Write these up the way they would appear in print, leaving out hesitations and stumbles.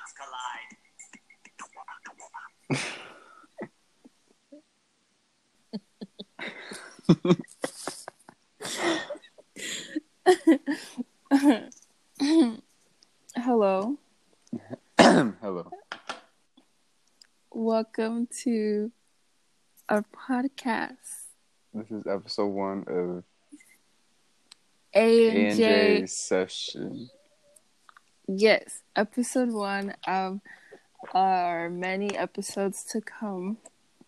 Hello. Hello. Welcome to our podcast. This is episode 1 of A&J. A&J session. Yes, episode 1 of our many episodes to come.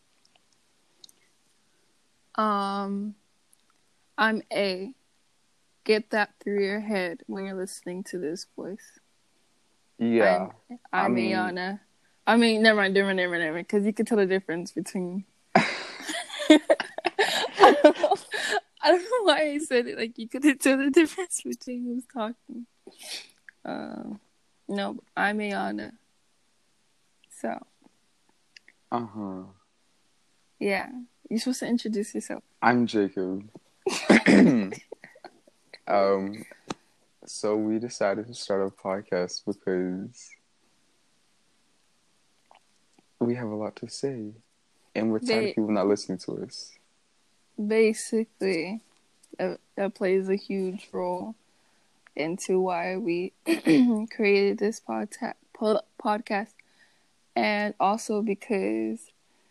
I'm A. Get that through your head when you're listening to this voice. Yeah. I'm Ayana. I mean, never mind, because you can tell the difference between... I don't know why I said it, like you couldn't tell the difference between who's talking. No, I'm Ayana. So. Yeah, you're supposed to introduce yourself. I'm Jacob. So we decided to start a podcast because we have a lot to say, and we're tired of people not listening to us. Basically, that plays a huge role into why we created this podcast, and also because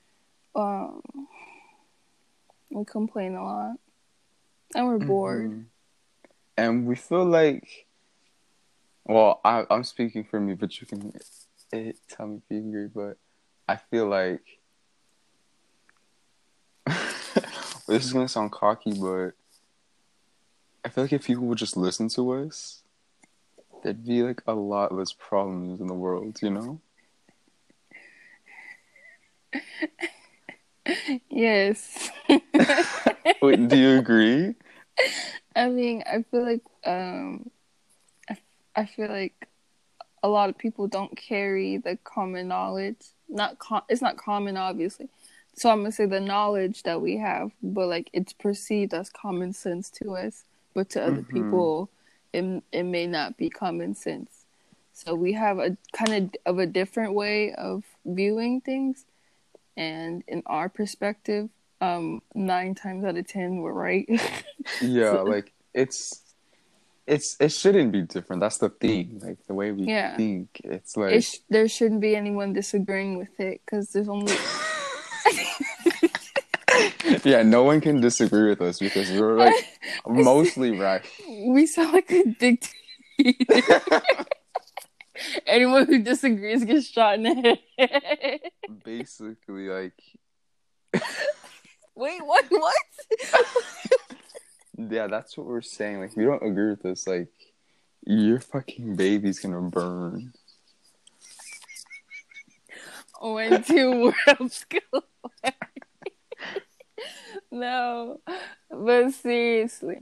we complain a lot and we're bored, and we feel like, well, I'm speaking for me, but you can tell me if you agree. But I feel like this is gonna sound cocky, but I feel like if people would just listen to us, there'd be like a lot less problems in the world, you know? Yes. Wait, do you agree? I mean, I feel like I feel like a lot of people don't carry the common knowledge. It's not common, obviously. So I'm gonna say the knowledge that we have, but like it's perceived as common sense to us, but to other people, it may not be common sense. So we have a kind of a different way of viewing things, and in our perspective, 9 times out of 10 we're right. Yeah, so, like it shouldn't be different. That's the thing. Like the way we think, it's like there shouldn't be anyone disagreeing with it because there's only. Yeah, no one can disagree with us because we're like mostly right. We sound like a dictator. Anyone who disagrees gets shot in the head. Basically, like. Wait, what? Yeah, that's what we're saying. Like, if you don't agree with us, like, your fucking baby's gonna burn. Went to world school. No, but seriously,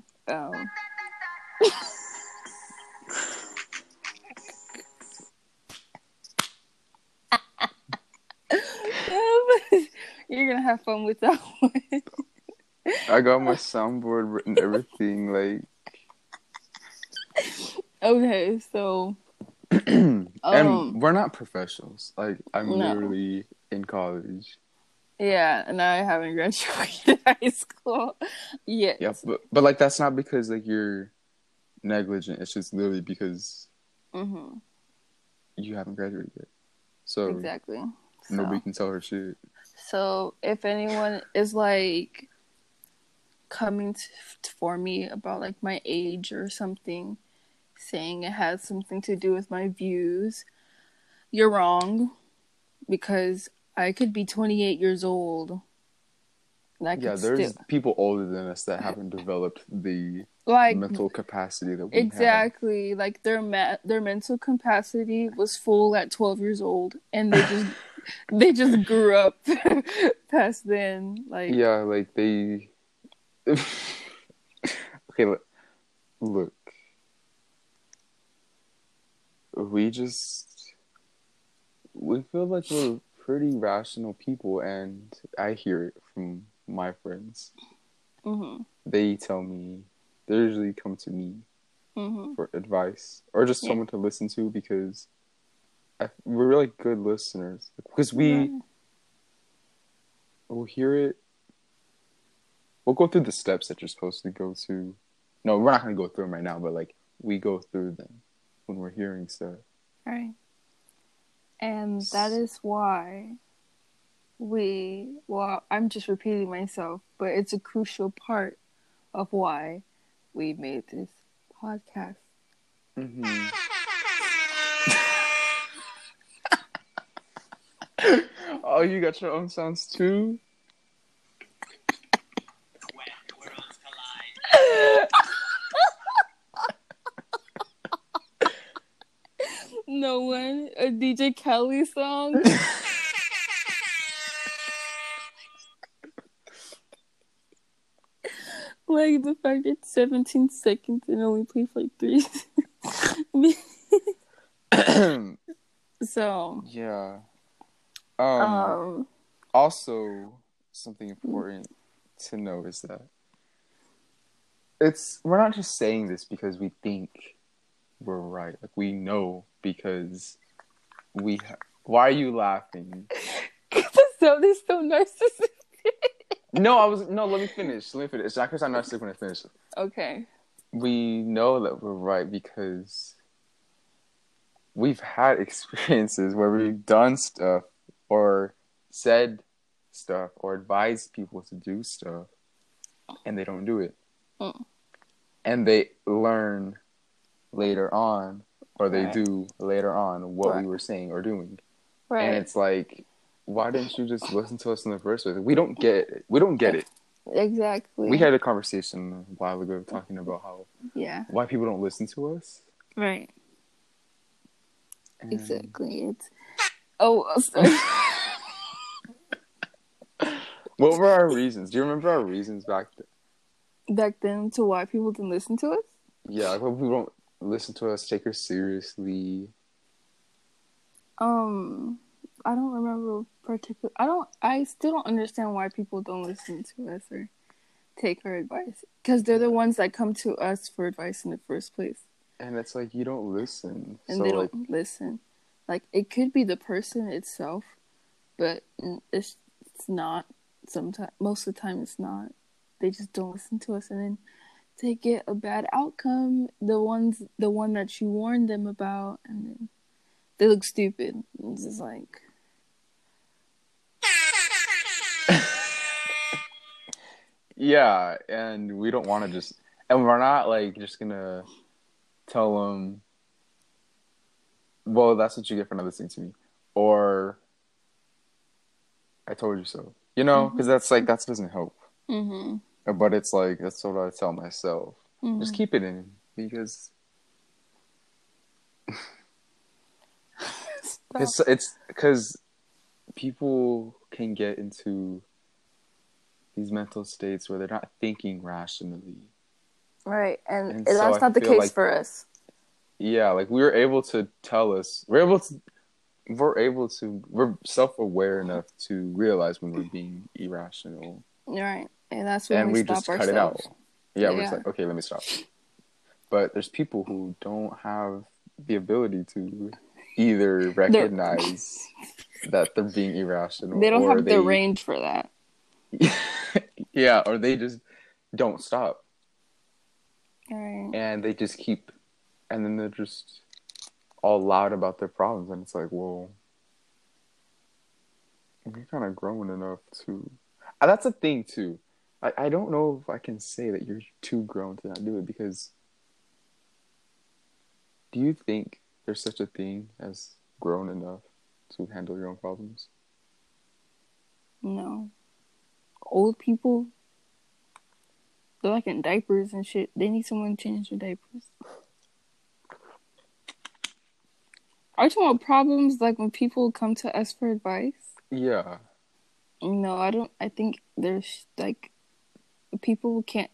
you're gonna have fun with that one. I got my soundboard written, everything, like. Okay, so. And we're not professionals. Like, I'm literally in college. Yeah, and I haven't graduated high school yet. Yeah, but like that's not because like you're negligent. It's just literally because you haven't graduated yet. So exactly, nobody can tell her shit. So if anyone is like coming for me about like my age or something, saying it has something to do with my views, you're wrong, because I could be 28 years old. Yeah, there's people older than us that haven't developed the mental capacity that we have. Exactly. Like their mental capacity was full at 12 years old, and they just grew up past then. Like, yeah, like they. Okay, look. We feel like we're pretty rational people, and I hear it from my friends. They tell me, they usually come to me for advice, or just someone to listen to, because we're really good listeners because Right. we'll hear it. We'll go through the steps that you're supposed to go to. No, we're not gonna go through them right now, but like we go through them when we're hearing stuff. Right. And that is why I'm just repeating myself, but it's a crucial part of why we made this podcast. Mm-hmm. Oh, you got your own sounds too? No one, a DJ Kelly song. Like the fact it's 17 seconds and only play for like 3. So, Yeah. um, Also, something important to know is that we're not just saying this because we think we're right. Like we know because why are you laughing? so they're so narcissistic. No, let me finish. It's not because I'm not when I finish. Okay. We know that we're right because we've had experiences where we've done stuff or said stuff or advised people to do stuff and they don't do it. And they learn later on, or they do later on, what we were saying or doing. Right. And it's like, why didn't you just listen to us in the first place? We don't get it. We don't get it. Exactly. We had a conversation a while ago talking about why people don't listen to us. Right. And... Exactly. It's sorry. What were our reasons? Do you remember our reasons back then? Back then, to why people didn't listen to us? Yeah, like when people don't listen to us, take us seriously. I don't remember particular. I still don't understand why people don't listen to us or take our advice. Because they're the ones that come to us for advice in the first place. And it's like, you don't listen. And they don't listen. Like, it could be the person itself, but it's not. Sometimes, most of the time, it's not. They just don't listen to us, and then they get a bad outcome. The one that you warned them about, and then they look stupid. It's just like, yeah, and we don't want to just, and we're not like just gonna tell them, well, that's what you get for not listening to me, or I told you so. You know, because that's like, that doesn't help. Mm-hmm. But it's like, that's what I tell myself. Mm-hmm. Just keep it in, because it's because people can get into these mental states where they're not thinking rationally. Right, and that's not the case for us. Yeah, like we're self-aware enough to realize when we're being irrational. Right, and that's when we stop just ourselves. Cut it out. Yeah, we're just like, okay, let me stop. But there's people who don't have the ability to either recognize that they're being irrational. They don't have the range for that. Yeah, or they just don't stop. Right. And they just keep, and then they're just all loud about their problems, and it's like, well, you're kind of grown enough to. And that's a thing too. I don't know if I can say that you're too grown to not do it, because do you think there's such a thing as grown enough to handle your own problems? No. Old people, they're like in diapers and shit. They need someone to change their diapers. Are you talking about problems like when people come to us for advice? Yeah. No, I don't. I think there's like people can't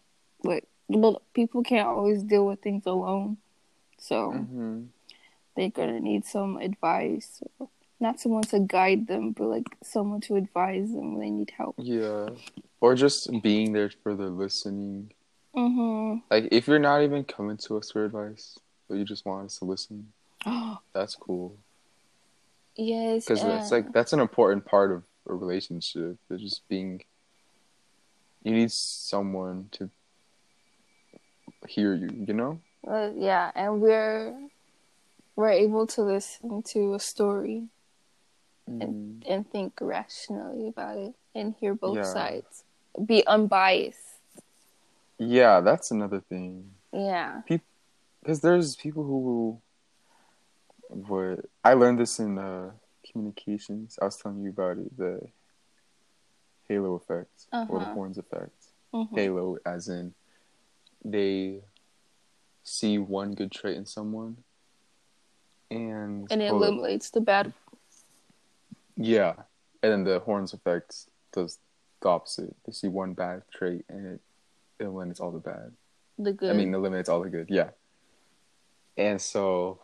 always deal with things alone. So they're gonna need some advice. Not someone to guide them, but like someone to advise them when they need help. Yeah. Or just being there for the listening. Mm-hmm. Like, if you're not even coming to us for advice, but you just want us to listen, that's cool. Yes, because it's like that's an important part of a relationship. It's just being you need someone to hear you, you know? yeah, and we're able to listen to a story and Mm, think rationally about it and hear both yeah. sides. Be unbiased. Yeah, that's another thing. Yeah. Because there's people who would. I learned this in communications. I was telling you about it, the halo effect or the Uh-huh. horns effect. Mhm. Halo, as in they see one good trait in someone, and And it hold up, eliminates the bad, yeah, and then the horns effect does the opposite. They see one bad trait, and it eliminates all the bad. the I good. mean, eliminates all the good. Yeah, and so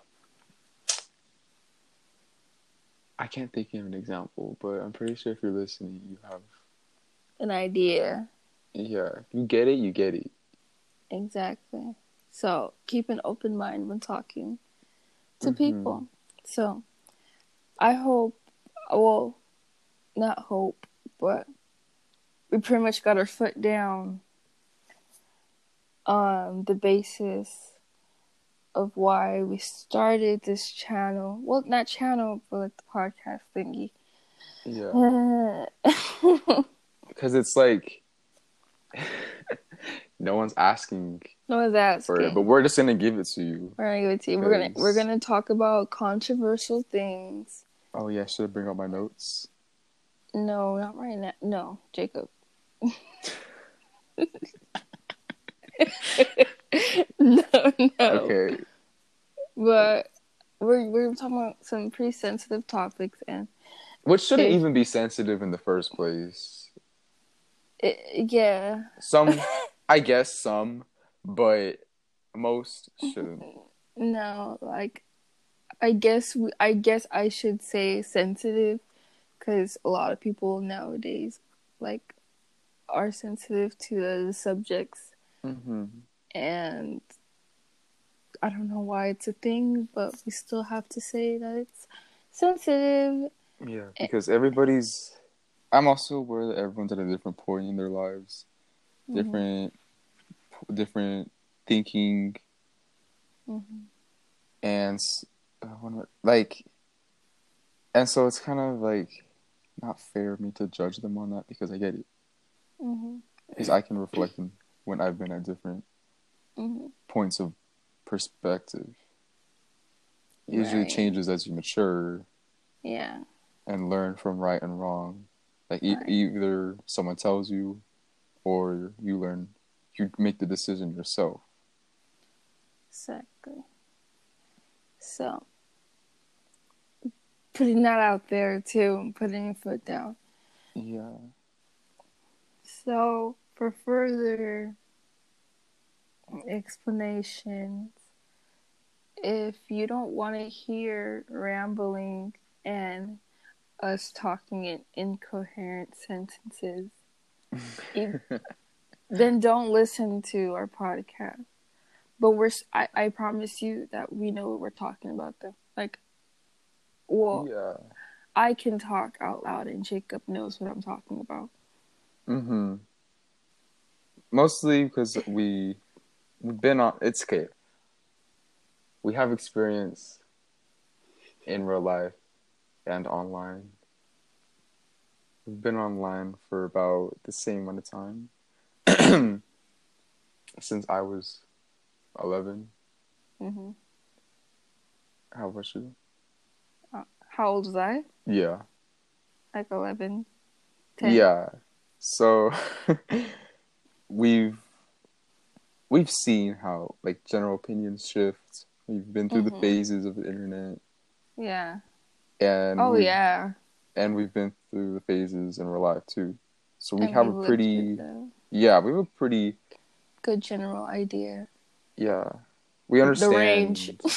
I can't think of an example, but I'm pretty sure if you're listening, you have. An idea. Yeah, if you get it, you get it. Exactly. So keep an open mind when talking to Hmm. people. So I hope, well, not hope, but we pretty much got our foot down on the basis of why we started this channel. Well, not channel, but like the podcast thingy. Yeah, because it's like no one's asking No one's for it, but asking. we're just gonna give it to you. We're gonna give it to you. We're Because gonna talk about controversial things. oh yeah, should I bring out my notes? No, not right now. No, Jacob. No, no. Okay, But we're talking about some pretty sensitive topics, and which shouldn't if even be sensitive in the first place. yeah, Some, I guess some, but most shouldn't. no, like I guess I should say sensitive because a lot of people nowadays like are sensitive to the subjects, Hmm. and I don't know why it's a thing, but we still have to say that it's sensitive. Yeah, because everybody's. I'm also aware that everyone's at a different point in their lives, Mm-hmm, different, different thinking, mm-hmm, and like, and so it's kind of like not fair of me to judge them on that because I get it. mm-hmm, Because I can reflect on when I've been at different mm-hmm. points of perspective. It usually Right. changes as you mature Yeah. and learn from right and wrong. Like Right. either someone tells you or you learn, you make the decision yourself. Exactly. So putting that out there too, putting your foot down. Yeah. So for further explanations, if you don't want to hear rambling and us talking in incoherent sentences, then don't listen to our podcast. But I promise you that we know what we're talking about though. Like, well, Yeah. I can talk out loud and Jacob knows what I'm talking about. Mm-hmm. Mostly because we've been on. It's okay. We have experience in real life and online. We've been online for about the same amount of time since I was 11. Mm-hmm. How about you? How old was I? Yeah. Like 11, 10. Yeah. So we've we've seen how like general opinions shift. We've been through the Mm-hmm. phases of the internet Yeah. and Oh, we've yeah. we've been through the phases in real life too. So we And have we a lived through pretty the we have a pretty good general idea. yeah. We The range. understand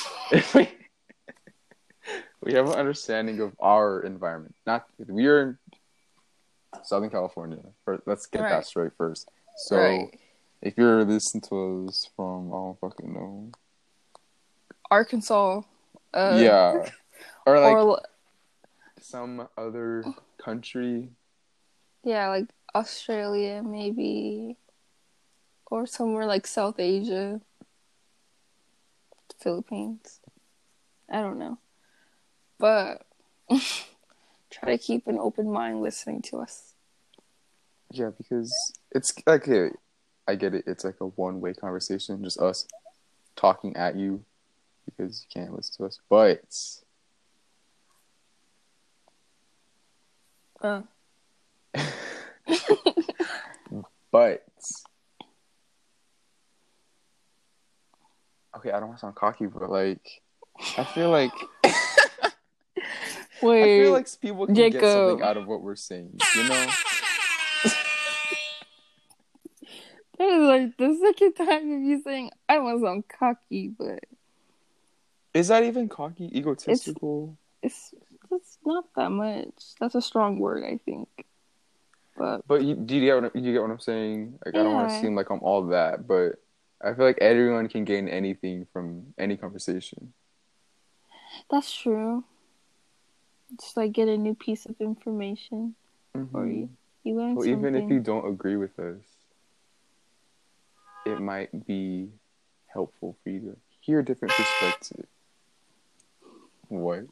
we have an understanding of our environment. Not we are in Southern California. Let's get that Right. straight first. So Right. if you're listening to us from I don't fucking know. Arkansas. Uh, Yeah. Or like or some other country. Yeah, like Australia, maybe. Or somewhere like South Asia. Philippines. I don't know. But try to keep an open mind listening to us. Yeah, because it's like I get it. It's like a one-way conversation, just us talking at you because you can't listen to us. But okay, I don't want to sound cocky, but like I feel like Wait, I feel like people can Jacob. get something out of what we're saying, you know? That is like the second time of you saying I don't want to sound cocky, but Is that even cocky, egotistical? it's not that much. That's a strong word, I think. But Do you get what I'm saying? Like I don't want to yeah, seem like I'm all that, but I feel like everyone can gain anything from any conversation. that's true. Just like get a new piece of information, or Mm-hmm. you learn Well, something. even if you don't agree with us, it might be helpful for you to hear a different perspective. What?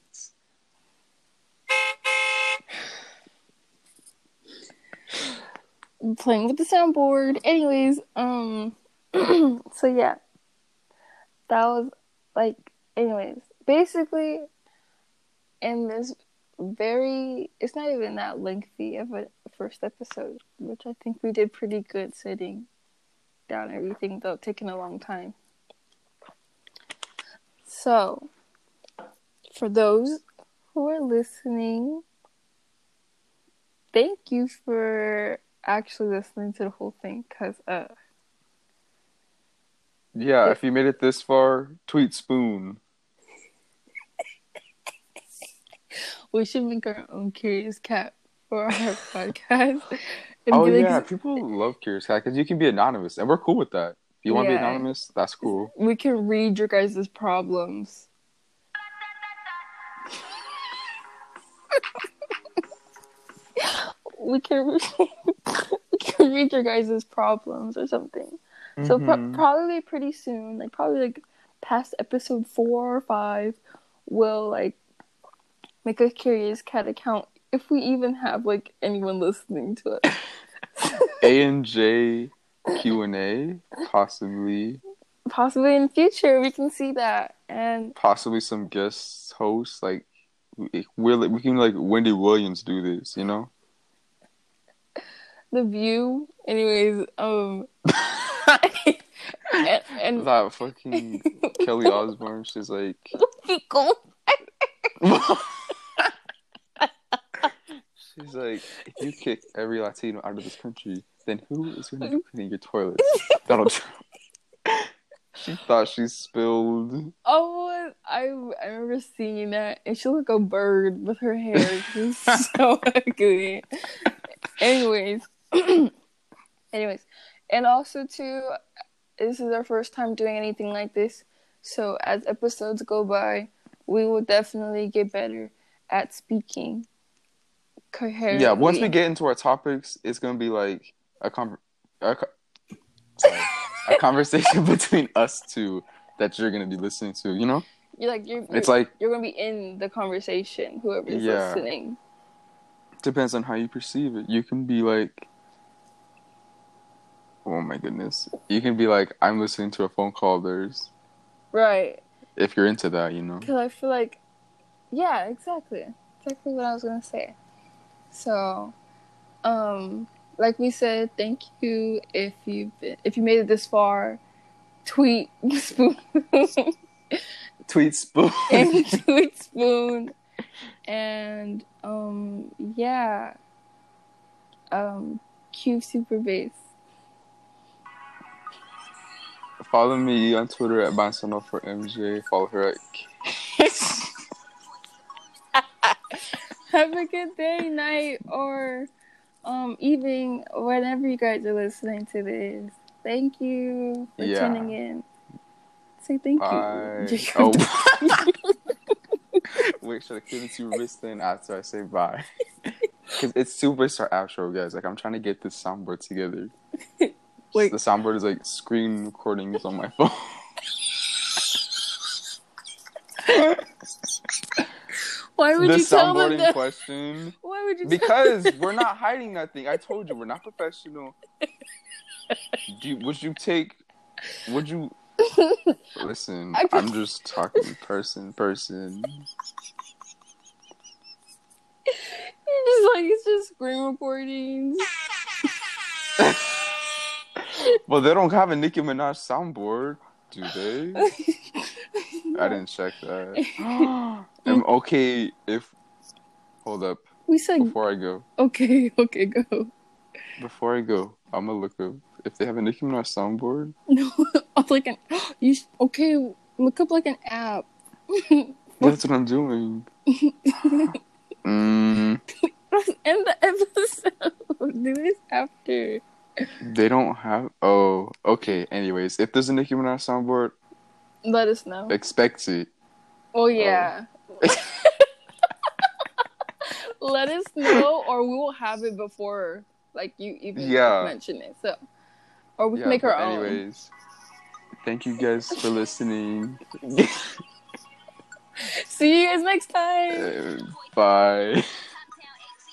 I'm playing with the soundboard. Anyways, so yeah, that was like, anyways, basically, in this it's not even that lengthy of a first episode, which I think we did pretty good sitting down everything without taking a long time. So, for those who are listening, thank you for actually listening to the whole thing, because Yeah, if you made it this far, tweet Spoon. we should make our own Curious Cat for our podcast. Oh yeah, people love Curious Cat because you can be anonymous, and we're cool with that. If you want to be anonymous, that's cool. We can read your guys' problems. we can read your guys' problems or something. Mm-hmm. So probably pretty soon, like probably like past episode 4 or 5, we'll like make a Curious Cat account if we even have like anyone listening to us. A&J Q&A, possibly in the future we can see that, and possibly some guest hosts like we can like Wendy Williams do this, you know? The View. Anyways, and that fucking Kelly Osbourne, she's like she's like, if you kick every Latino out of this country, then who is going to be cleaning your toilets? Donald Trump. She thought she spilled. Oh, I remember seeing that, and she looked like a bird with her hair. She's so ugly. Anyways, and also too, this is our first time doing anything like this. So as episodes go by, we will definitely get better at speaking coherently. Yeah, once we get into our topics, it's gonna be like a conversation between us two that you're gonna be listening to. You know, you're gonna be in the conversation. Whoever's listening. Depends on how you perceive it. You can be like, oh my goodness, you can be like, I'm listening to a phone call of theirs. Right. If you're into that, you know. Because I feel like, yeah, exactly what I was gonna say. So, like we said, thank you if you made it this far. Tweet Spoon. Tweet Spoon. Tweet Spoon. And yeah. Q Super Bass. Follow me on Twitter at Bansono4MJ. Follow her at Have a good day, night, or evening, whenever you guys are listening to this. Thank you for tuning in. Say thank you. Oh. Wait. make sure the cadence you listen after I say bye. Because it's Superstar outro, guys. Like, I'm trying to get this soundboard together. Wait. The soundboard is like screen recordings on my phone. Why would you tell them that? Question? Why would you? Because we're not hiding nothing. I told you we're not professional. Would you? Listen, I'm just talking person. You're just like, it's just screen recordings. Well, they don't have a Nicki Minaj soundboard, do they? I didn't check that. I'm okay if... Hold up. We said... Before I go. Okay, go. Before I go, I'm gonna look up if they have a Nicki Minaj soundboard. No, like an... Okay, look up like an app. That's what I'm doing. End the episode. Do this after. They don't have... Oh, okay. Anyways, if there's a Nicki Minaj soundboard... Let us know. Expect it. Oh, yeah. Let us know, or we will have it before, like, you even mention it. So, or we can make our own. Anyways, thank you guys for listening. See you guys next time. Bye.